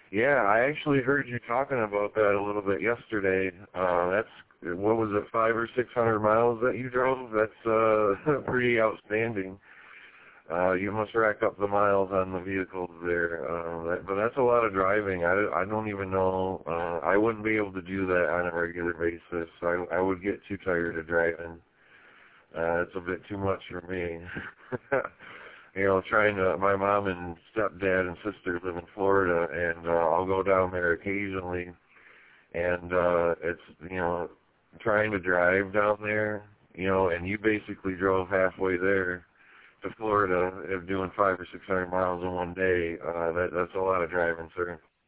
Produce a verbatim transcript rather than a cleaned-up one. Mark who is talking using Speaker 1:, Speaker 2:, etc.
Speaker 1: Yeah, I actually heard you talking about that a little bit yesterday. Uh, that's, what was it, five or six hundred miles that you drove? That's uh, pretty outstanding. Uh, you must rack up the miles on the vehicles there. Uh, that, but that's a lot of driving. I, I don't even know. Uh, I wouldn't be able to do that on a regular basis. I, I would get too tired of driving. Uh, it's a bit too much for me. You know, trying to, my mom and stepdad and sister live in Florida, and uh, I'll go down there occasionally, and uh, it's, you know, trying to drive down there, you know, and you basically drove halfway there to Florida, if doing five or six hundred miles in one day. Uh, that, that's a lot of driving, sir.